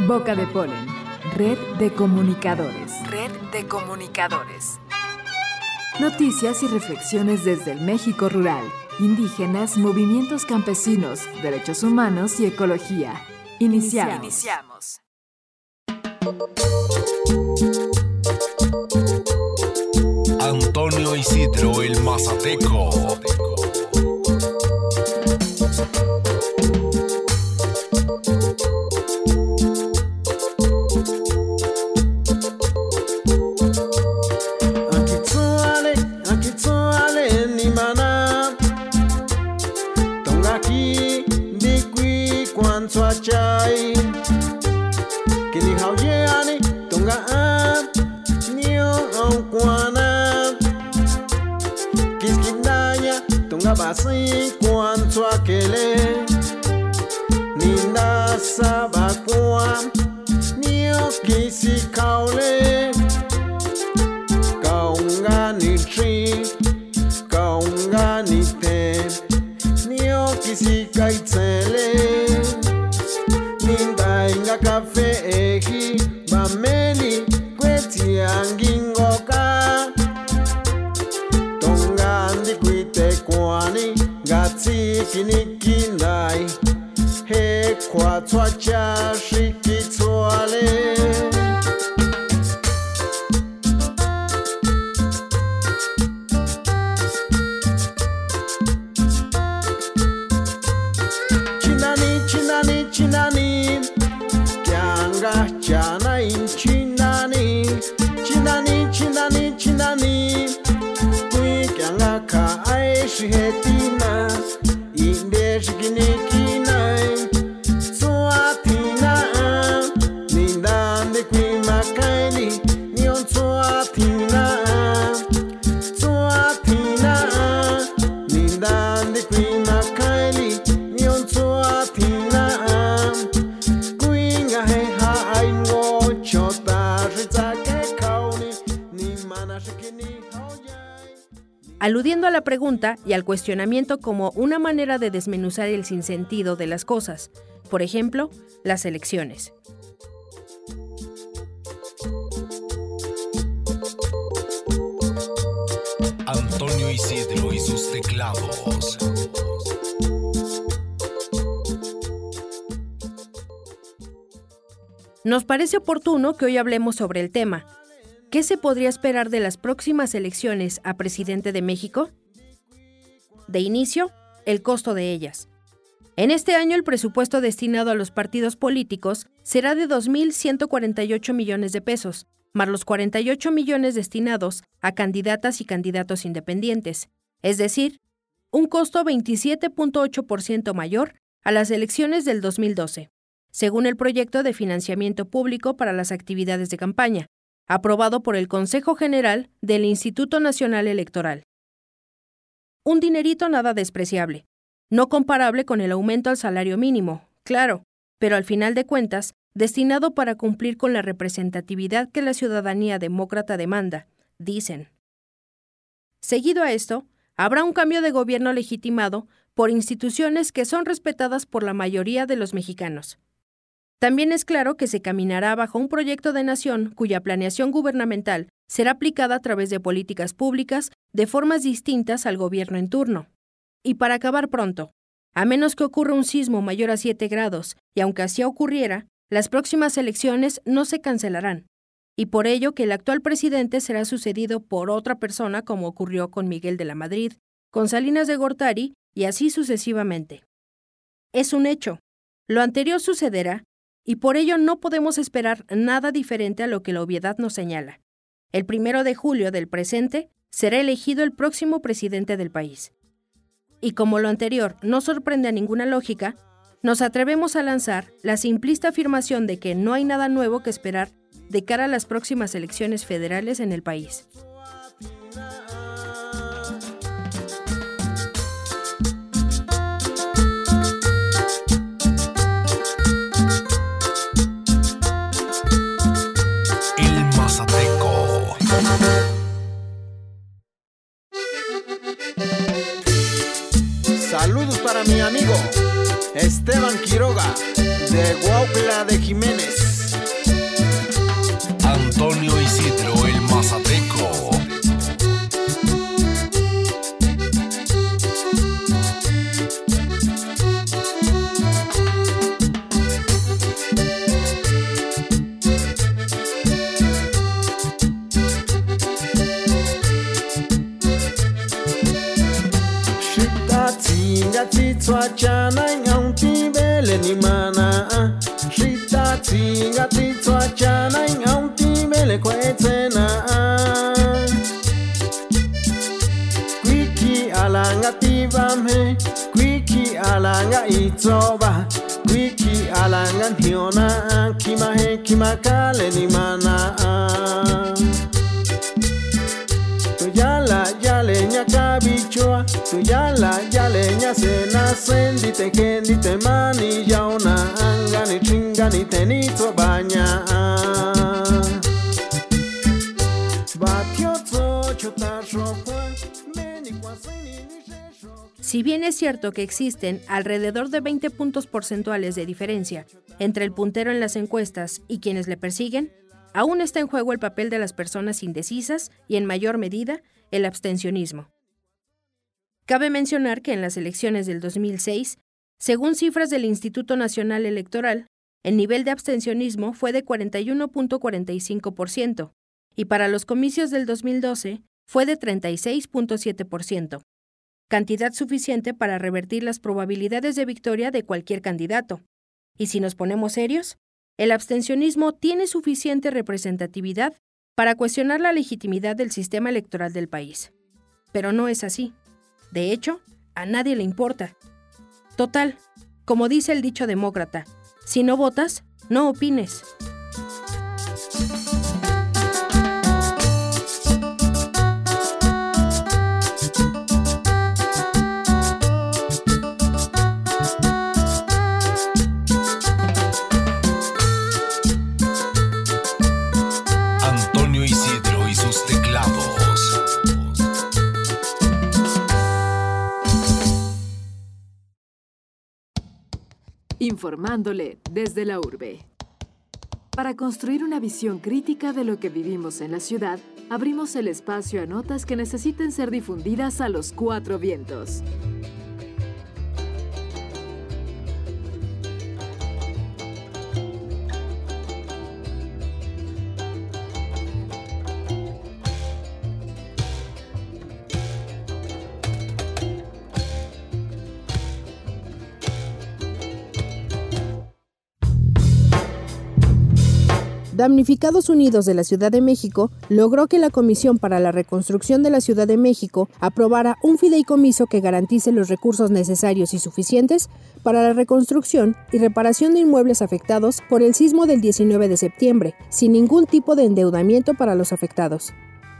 Boca de Polen, red de comunicadores. Red de comunicadores. Noticias y reflexiones desde el México rural, indígenas, movimientos campesinos, derechos humanos y ecología. Iniciamos. Antonio Isidro el Mazateco. Chai kini hauyeani tonga a nio on kwana kiskindanya tonga basi kwan swakele ninda sabakwa nio kisi kaule kaunga ni tri kaunga ni te nio kisi kaitsele Ninda kafe eki bameni kweti angingoka Tonga ndikwite kwani ngati kinikindai he kwa twacha shikitwale Chinani Chana in Chinani Kuikyanga ka aishi hetina Inde shikinikina Suatina Nindande kui makaini Nion suatina Suatina Nindande kui makaini Nion suatina Aludiendo a la pregunta y al cuestionamiento como una manera de desmenuzar el sinsentido de las cosas, por ejemplo, las elecciones. Antonio Isidro y sus teclados. Nos parece oportuno que hoy hablemos sobre el tema. ¿Qué se podría esperar de las próximas elecciones a presidente de México? De inicio, el costo de ellas. En este año el presupuesto destinado a los partidos políticos será de 2.148 millones de pesos, más los 48 millones destinados a candidatas y candidatos independientes, es decir, un costo 27.8% mayor a las elecciones del 2012, según el proyecto de financiamiento público para las actividades de campaña, aprobado por el Consejo General del Instituto Nacional Electoral. Un dinerito nada despreciable, no comparable con el aumento al salario mínimo, claro, pero al final de cuentas, destinado para cumplir con la representatividad que la ciudadanía demócrata demanda, dicen. Seguido a esto, habrá un cambio de gobierno legitimado por instituciones que son respetadas por la mayoría de los mexicanos. También es claro que se caminará bajo un proyecto de nación cuya planeación gubernamental será aplicada a través de políticas públicas de formas distintas al gobierno en turno. Y para acabar pronto, a menos que ocurra un sismo mayor a 7 grados, y aunque así ocurriera, las próximas elecciones no se cancelarán, y por ello que el actual presidente será sucedido por otra persona como ocurrió con Miguel de la Madrid, con Salinas de Gortari y así sucesivamente. Es un hecho. Lo anterior sucederá, y por ello no podemos esperar nada diferente a lo que la obviedad nos señala. El 1 de julio del presente será elegido el próximo presidente del país. Y como lo anterior no sorprende a ninguna lógica, nos atrevemos a lanzar la simplista afirmación de que no hay nada nuevo que esperar de cara a las próximas elecciones federales en el país. Saludos para mi amigo Esteban Quiroga de Huautla de Jiménez. chana ngau ti bele ni mana Shita tinga titswa chana ngau ti bele kwetena Kwiki alanga tivame Kwiki alanga itsoba Kwiki alanga hiona Kimahe kimakale ni mana Tuyala yale nya kabichua Tuyala yale nya sena sendi te kendi te mani yauna Angani chingani tenito baña Batioto chota shokwa Meni kwasini nishesho. Si bien es cierto que existen alrededor de 20 puntos porcentuales de diferencia entre el puntero en las encuestas y quienes le persiguen, aún está en juego el papel de las personas indecisas y, en mayor medida, el abstencionismo. Cabe mencionar que en las elecciones del 2006, según cifras del Instituto Nacional Electoral, el nivel de abstencionismo fue de 41.45% y para los comicios del 2012 fue de 36.7%, cantidad suficiente para revertir las probabilidades de victoria de cualquier candidato. Y si nos ponemos serios, el abstencionismo tiene suficiente representatividad para cuestionar la legitimidad del sistema electoral del país. Pero no es así. De hecho, a nadie le importa. Total, como dice el dicho demócrata, si no votas, no opines. Antonio Isidro y sus teclados. Informándole desde la urbe. Para construir una visión crítica de lo que vivimos en la ciudad, abrimos el espacio a notas que necesiten ser difundidas a los cuatro vientos. Damnificados Unidos de la Ciudad de México logró que la Comisión para la Reconstrucción de la Ciudad de México aprobara un fideicomiso que garantice los recursos necesarios y suficientes para la reconstrucción y reparación de inmuebles afectados por el sismo del 19 de septiembre, sin ningún tipo de endeudamiento para los afectados.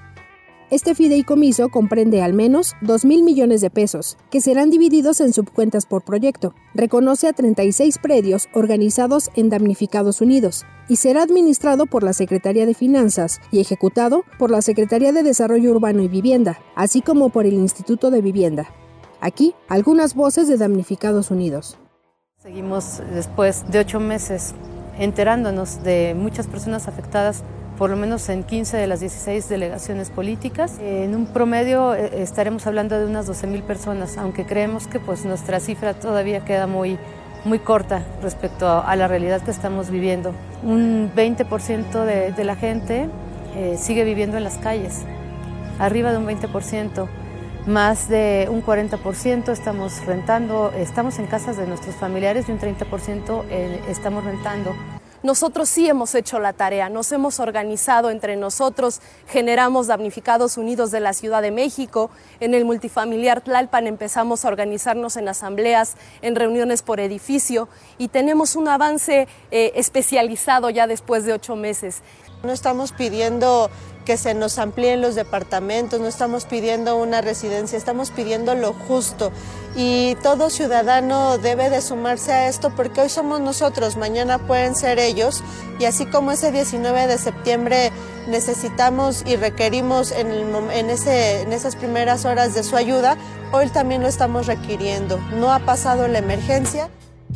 Este fideicomiso comprende al menos 2,000 millones de pesos, que serán divididos en subcuentas por proyecto. Reconoce a 36 predios organizados en Damnificados Unidos y será administrado por la Secretaría de Finanzas y ejecutado por la Secretaría de Desarrollo Urbano y Vivienda, así como por el Instituto de Vivienda. Aquí, algunas voces de Damnificados Unidos. Seguimos después de 8 meses enterándonos de muchas personas afectadas, por lo menos en 15 de las 16 delegaciones políticas. En un promedio estaremos hablando de unas 12,000 personas, aunque creemos que nuestra cifra todavía queda muy corta respecto a la realidad que estamos viviendo. Un 20% de la gente sigue viviendo en las calles, arriba de un 20%. Más de un 40% estamos rentando, estamos en casas de nuestros familiares y un 30% estamos rentando. Nosotros sí hemos hecho la tarea, nos hemos organizado entre nosotros, generamos Damnificados Unidos de la Ciudad de México, en el multifamiliar Tlalpan empezamos a organizarnos en asambleas, en reuniones por edificio y tenemos un avance especializado ya después de 8 meses. No estamos pidiendo que se nos amplíen los departamentos, no estamos pidiendo una residencia, estamos pidiendo lo justo. Y todo ciudadano debe de sumarse a esto porque hoy somos nosotros, mañana pueden ser ellos. Y así como ese 19 de septiembre necesitamos y requerimos en esas primeras horas de su ayuda, hoy también lo estamos requiriendo. No ha pasado la emergencia.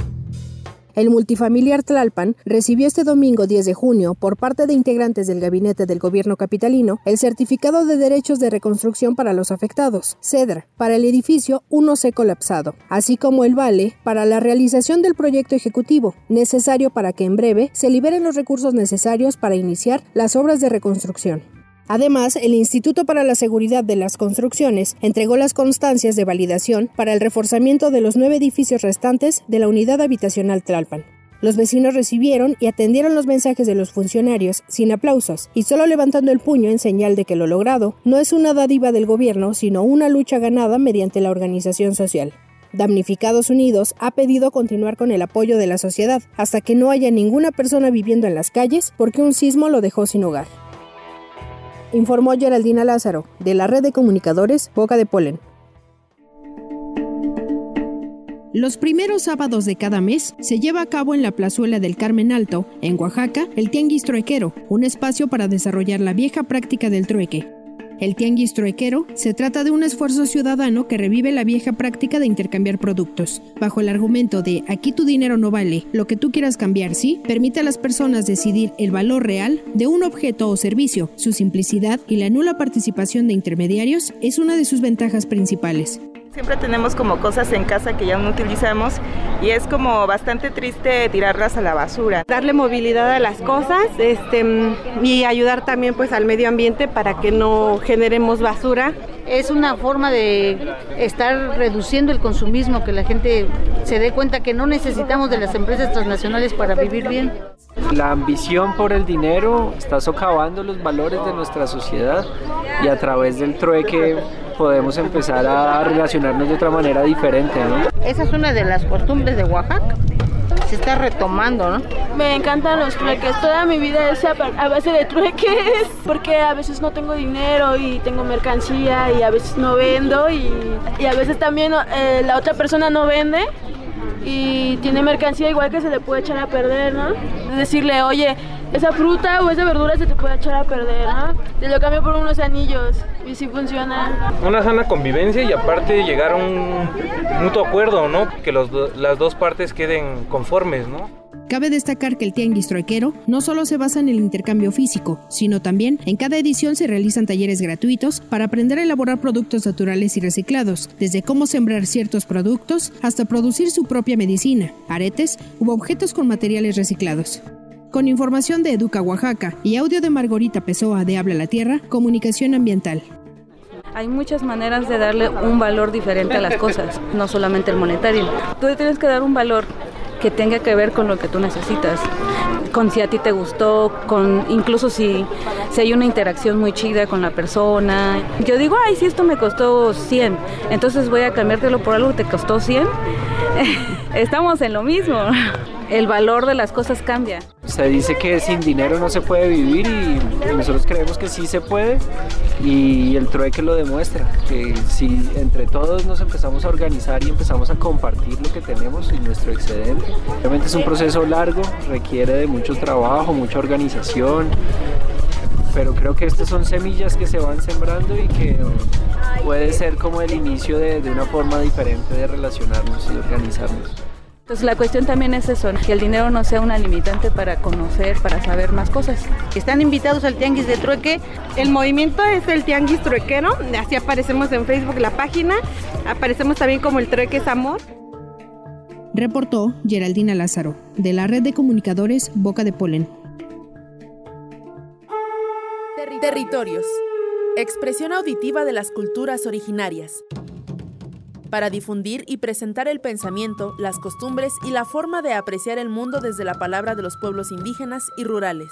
El multifamiliar Tlalpan recibió este domingo 10 de junio, por parte de integrantes del gabinete del gobierno capitalino, el certificado de derechos de reconstrucción para los afectados, CEDR, para el edificio 1C colapsado, así como el vale para la realización del proyecto ejecutivo, necesario para que en breve se liberen los recursos necesarios para iniciar las obras de reconstrucción. Además, el Instituto para la Seguridad de las Construcciones entregó las constancias de validación para el reforzamiento de los 9 edificios restantes de la unidad habitacional Tlalpan. Los vecinos recibieron y atendieron los mensajes de los funcionarios sin aplausos y solo levantando el puño en señal de que lo logrado no es una dádiva del gobierno, sino una lucha ganada mediante la organización social. Damnificados Unidos ha pedido continuar con el apoyo de la sociedad hasta que no haya ninguna persona viviendo en las calles porque un sismo lo dejó sin hogar. Informó Geraldina Lázaro, de la red de comunicadores Boca de Polen. Los primeros sábados de cada mes se lleva a cabo en la plazuela del Carmen Alto, en Oaxaca, el Tianguis Truequero, un espacio para desarrollar la vieja práctica del trueque. El Tianguis Truequero se trata de un esfuerzo ciudadano que revive la vieja práctica de intercambiar productos. Bajo el argumento de aquí tu dinero no vale, lo que tú quieras cambiar sí, permite a las personas decidir el valor real de un objeto o servicio. Su simplicidad y la nula participación de intermediarios es una de sus ventajas principales. Siempre tenemos como cosas en casa que ya no utilizamos y es como bastante triste tirarlas a la basura. Darle movilidad a las cosas y ayudar también pues al medio ambiente para que no generemos basura. Es una forma de estar reduciendo el consumismo, que la gente se dé cuenta que no necesitamos de las empresas transnacionales para vivir bien. La ambición por el dinero está socavando los valores de nuestra sociedad y a través del trueque podemos empezar a relacionarnos de otra manera diferente, ¿no? Esa es una de las costumbres de Oaxaca. Se está retomando, ¿no? Me encantan los trueques. Toda mi vida es a base de trueques, porque a veces no tengo dinero y tengo mercancía y a veces no vendo y a veces también la otra persona no vende y tiene mercancía igual que se le puede echar a perder, ¿no? Es decirle, oye, esa fruta o esa verdura se te puede echar a perder, ¿no? Te lo cambio por unos anillos y sí funciona. Una sana convivencia y aparte llegar a un mutuo acuerdo, ¿no? Que las dos partes queden conformes, ¿no? Cabe destacar que el Tianguis Truequero no solo se basa en el intercambio físico, sino también en cada edición se realizan talleres gratuitos para aprender a elaborar productos naturales y reciclados, desde cómo sembrar ciertos productos hasta producir su propia medicina, aretes u objetos con materiales reciclados. Con información de Educa Oaxaca y audio de Margarita Pessoa de Habla la Tierra, Comunicación Ambiental. Hay muchas maneras de darle un valor diferente a las cosas, no solamente el monetario. Tú le tienes que dar un valor que tenga que ver con lo que tú necesitas, con si a ti te gustó, con incluso si hay una interacción muy chida con la persona. Yo digo, ay, si esto me costó 100, entonces voy a cambiártelo por algo que te costó 100. Estamos en lo mismo. El valor de las cosas cambia. Se dice que sin dinero no se puede vivir y nosotros creemos que sí se puede y el trueque lo demuestra, que si entre todos nos empezamos a organizar y empezamos a compartir lo que tenemos y nuestro excedente, realmente es un proceso largo, requiere de mucho trabajo, mucha organización, pero creo que estas son semillas que se van sembrando y que puede ser como el inicio de una forma diferente de relacionarnos y organizarnos. Entonces la cuestión también es eso, que el dinero no sea una limitante para conocer, para saber más cosas. Están invitados al Tianguis de Trueque. El movimiento es el Tianguis Truequero, así aparecemos en Facebook, la página. Aparecemos también como el Trueque es Amor. Reportó Geraldina Lázaro, de la red de comunicadores Boca de Polen. Territorios. Expresión auditiva de las culturas originarias. Para difundir y presentar el pensamiento, las costumbres y la forma de apreciar el mundo desde la palabra de los pueblos indígenas y rurales.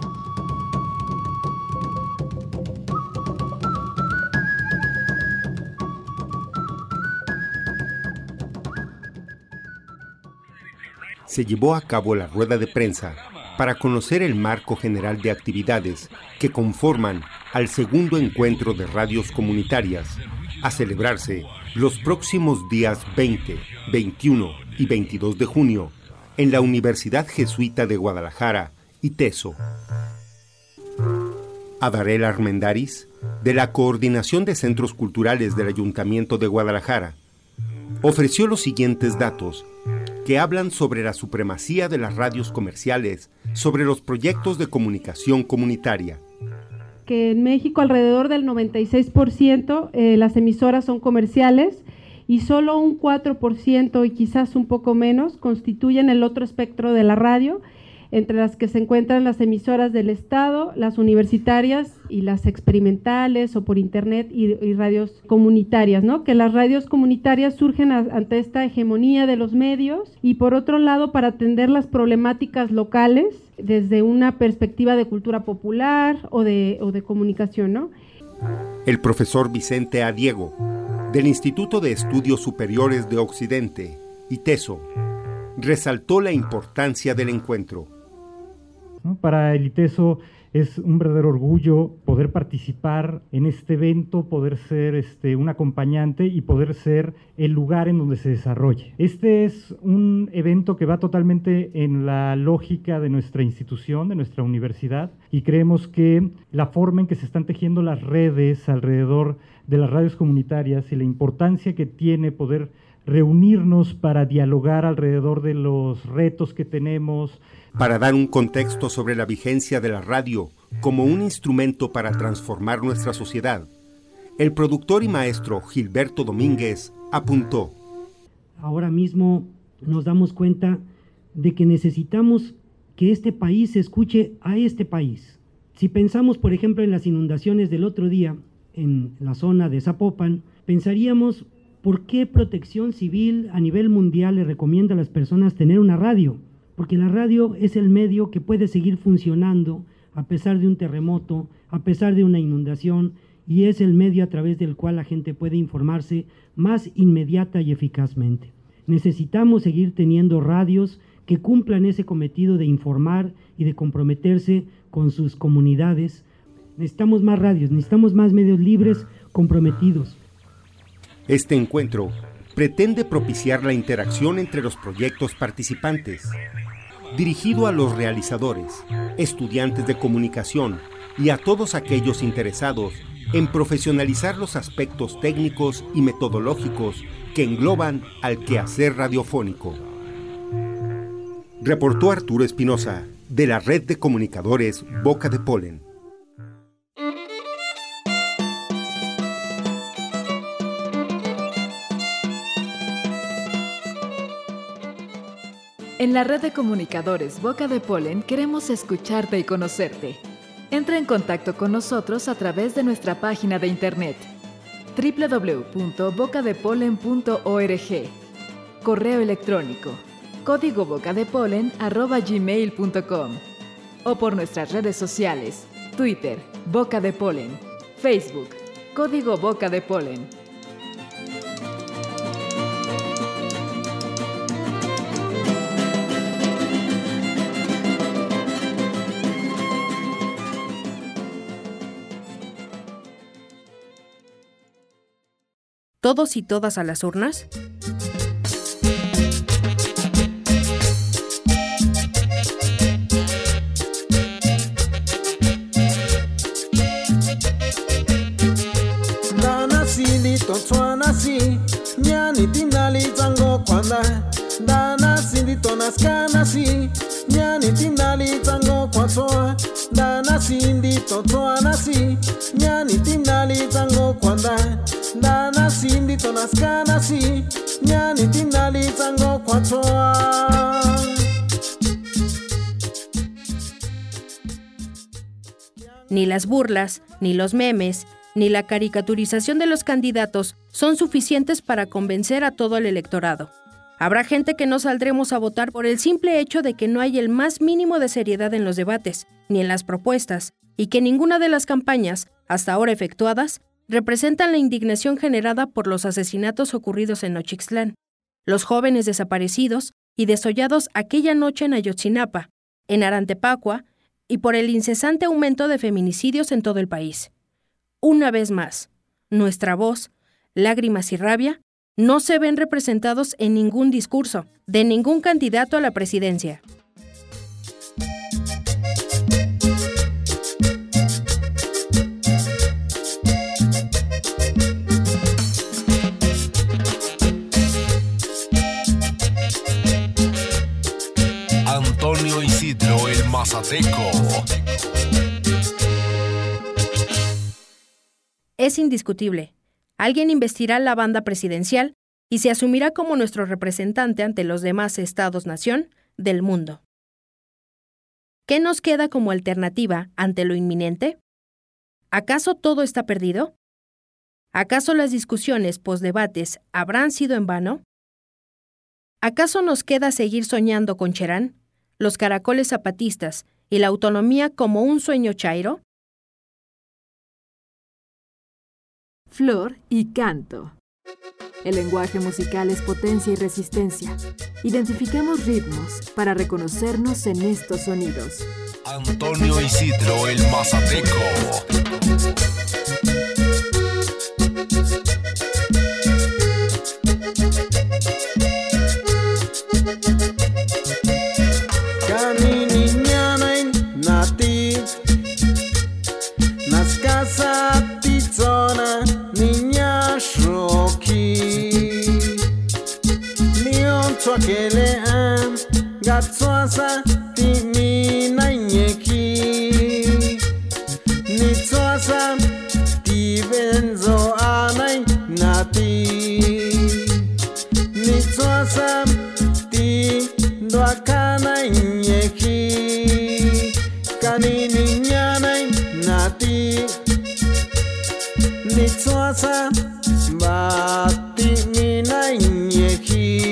Se llevó a cabo la rueda de prensa para conocer el marco general de actividades que conforman al segundo encuentro de radios comunitarias, a celebrarse los próximos días 20, 21 y 22 de junio en la Universidad Jesuita de Guadalajara y Teso. Adarel Armendáriz, de la Coordinación de Centros Culturales del Ayuntamiento de Guadalajara, ofreció los siguientes datos que hablan sobre la supremacía de las radios comerciales sobre los proyectos de comunicación comunitaria. Que en México alrededor del 96% las emisoras son comerciales y solo un 4% y quizás un poco menos constituyen el otro espectro de la radio, entre las que se encuentran las emisoras del Estado, las universitarias y las experimentales o por internet y radios comunitarias, ¿no? Que las radios comunitarias surgen ante esta hegemonía de los medios y por otro lado para atender las problemáticas locales desde una perspectiva de cultura popular o de comunicación, ¿no? El profesor Vicente A. Diego, del Instituto de Estudios Superiores de Occidente, ITESO, resaltó la importancia del encuentro. Para el ITESO es un verdadero orgullo poder participar en este evento, poder ser un acompañante y poder ser el lugar en donde se desarrolle. Este es un evento que va totalmente en la lógica de nuestra institución, de nuestra universidad, y creemos que la forma en que se están tejiendo las redes alrededor de las radios comunitarias y la importancia que tiene poder reunirnos para dialogar alrededor de los retos que tenemos. Para dar un contexto sobre la vigencia de la radio como un instrumento para transformar nuestra sociedad, el productor y maestro Gilberto Domínguez apuntó: ahora mismo nos damos cuenta de que necesitamos que este país escuche a este país. Si pensamos, por ejemplo, en las inundaciones del otro día en la zona de Zapopan, pensaríamos: ¿por qué Protección Civil a nivel mundial le recomienda a las personas tener una radio? Porque la radio es el medio que puede seguir funcionando a pesar de un terremoto, a pesar de una inundación, y es el medio a través del cual la gente puede informarse más inmediata y eficazmente. Necesitamos seguir teniendo radios que cumplan ese cometido de informar y de comprometerse con sus comunidades. Necesitamos más radios, necesitamos más medios libres comprometidos. Este encuentro pretende propiciar la interacción entre los proyectos participantes, dirigido a los realizadores, estudiantes de comunicación y a todos aquellos interesados en profesionalizar los aspectos técnicos y metodológicos que engloban al quehacer radiofónico. Reportó Arturo Espinosa, de la Red de Comunicadores Boca de Polen. En la Red de Comunicadores Boca de Polen queremos escucharte y conocerte. Entra en contacto con nosotros a través de nuestra página de internet www.bocadepolen.org, correo electrónico códigobocadepolen@gmail.com o por nuestras redes sociales, Twitter, Boca de Polen, Facebook, Código Boca de Polen. ¿Todos y todas a las urnas? Dana sindito tswana si nyani tinali tango kwanda. Dana sindito naskana si nyani tinali tango kwasoa. Dana sindito tswana si nyani tinali tango kwanda. Dana sindito naskana si nyani tinali tango kwasoa. Ni las burlas, ni los memes, ni la caricaturización de los candidatos son suficientes para convencer a todo el electorado. Habrá gente que no saldremos a votar por el simple hecho de que no hay el más mínimo de seriedad en los debates, ni en las propuestas, y que ninguna de las campañas, hasta ahora efectuadas, representan la indignación generada por los asesinatos ocurridos en Nochixtlán, los jóvenes desaparecidos y desollados aquella noche en Ayotzinapa, en Arantepacua, y por el incesante aumento de feminicidios en todo el país. Una vez más, nuestra voz, lágrimas y rabia no se ven representados en ningún discurso de ningún candidato a la presidencia. Antonio Isidro el Mazateco. Es indiscutible. Alguien investirá la banda presidencial y se asumirá como nuestro representante ante los demás estados-nación del mundo. ¿Qué nos queda como alternativa ante lo inminente? ¿Acaso todo está perdido? ¿Acaso las discusiones posdebates habrán sido en vano? ¿Acaso nos queda seguir soñando con Cherán, los caracoles zapatistas y la autonomía como un sueño chairo? Flor y canto. El lenguaje musical es potencia y resistencia. Identifiquemos ritmos para reconocernos en estos sonidos. Antonio Isidro el Mazateco. Gatsoasa timi na nyeki Nitsoasa ti benzo anai nati Nitsoasa ti doakana nyeki Kanini nyanai nati Nitsoasa bati mina nyeki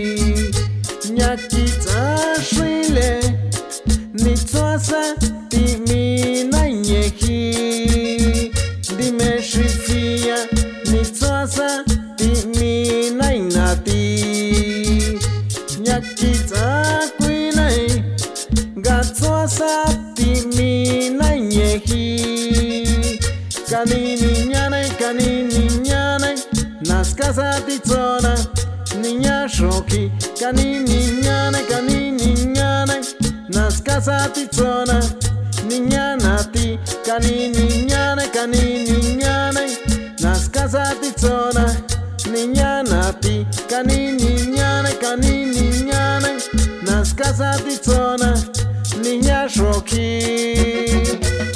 Nyakita shrile Nitsoasa timi na nyeki Dimeshifia Nitsoasa timi na inati Nyakita kwile Gatsoasa timi na nyeki Kanini nyane Naskasa titsona Niña shoki kanini nyane Naskasa titsona Niña nati kanini nyane Naskasa titsona Niña nati kanini nyane Naskasa titsona Niña shoki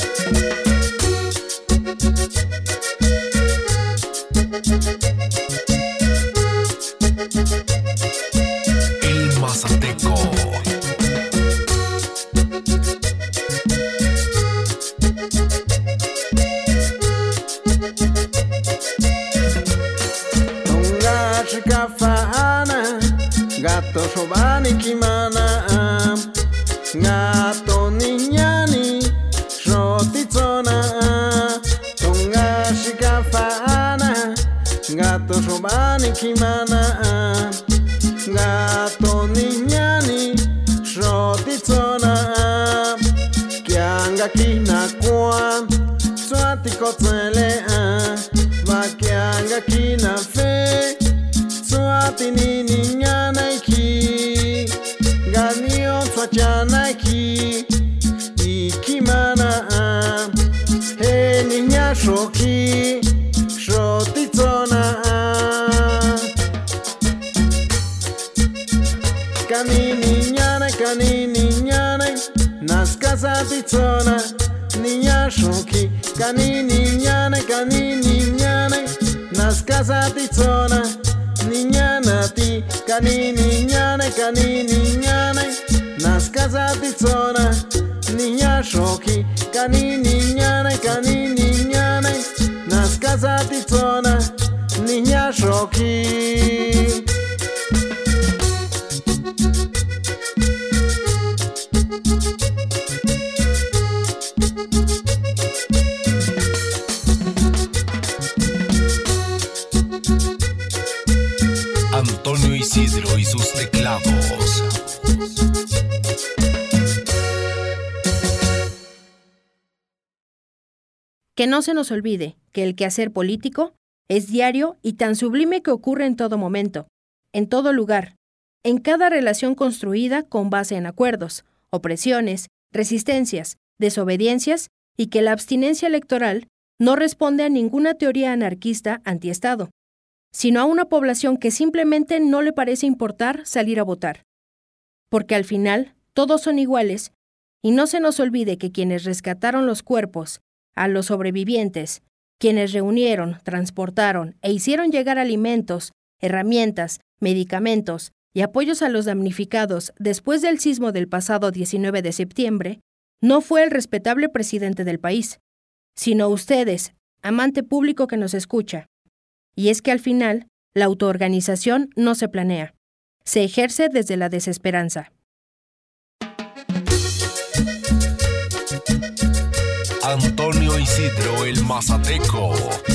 El Mazateco. Tonga shikafaana Gato shobani kimana Gato niñani Shotitsona Tonga shikafaana Gato shobani kimana Gato niñani Shotitsona Kianga kina kwa Swati kotsele Va kianga kina fe Swati nini nyanaiki Ganio swachanaiki Ikimana He niña shoki Shotitsona Kanini nyane Naskasa titsona Niña shoki Kanini nyane Naskasa titsona Niña nati Kanini nyane Naskasa titsona Niña shoki Kanini nyane Naskasa titsona Niña shoki Antonio Isidro y sus teclados. Que no se nos olvide que el quehacer político es diario y tan sublime que ocurre en todo momento, en todo lugar, en cada relación construida con base en acuerdos, opresiones, resistencias, desobediencias y que la abstinencia electoral no responde a ninguna teoría anarquista antiestado, sino a una población que simplemente no le parece importar salir a votar. Porque al final todos son iguales y no se nos olvide que quienes rescataron los cuerpos, a los sobrevivientes, quienes reunieron, transportaron e hicieron llegar alimentos, herramientas, medicamentos y apoyos a los damnificados después del sismo del pasado 19 de septiembre, No fue el respetable presidente del país, sino ustedes, amante público que nos escucha. Y es que al final, la autoorganización no se planea, se ejerce desde la desesperanza. Antonio Isidro el Mazateco.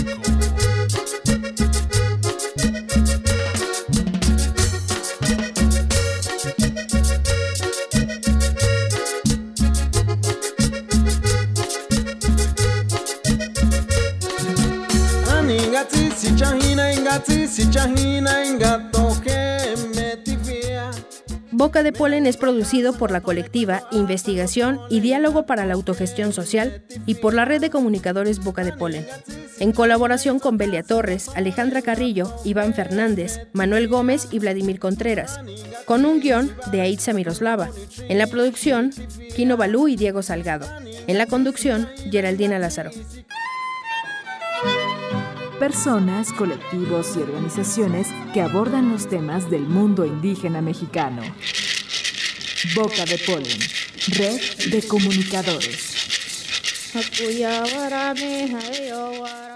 Boca de Polen es producido por la colectiva Investigación y Diálogo para la Autogestión Social y por la Red de Comunicadores Boca de Polen, en colaboración con Belia Torres, Alejandra Carrillo, Iván Fernández, Manuel Gómez y Vladimir Contreras, con un guión de Aitza Miroslava. En la producción, Kino Balú y Diego Salgado. En la conducción, Geraldina Lázaro. Personas, colectivos y organizaciones que abordan los temas del mundo indígena mexicano. Boca de Polen, Red de Comunicadores.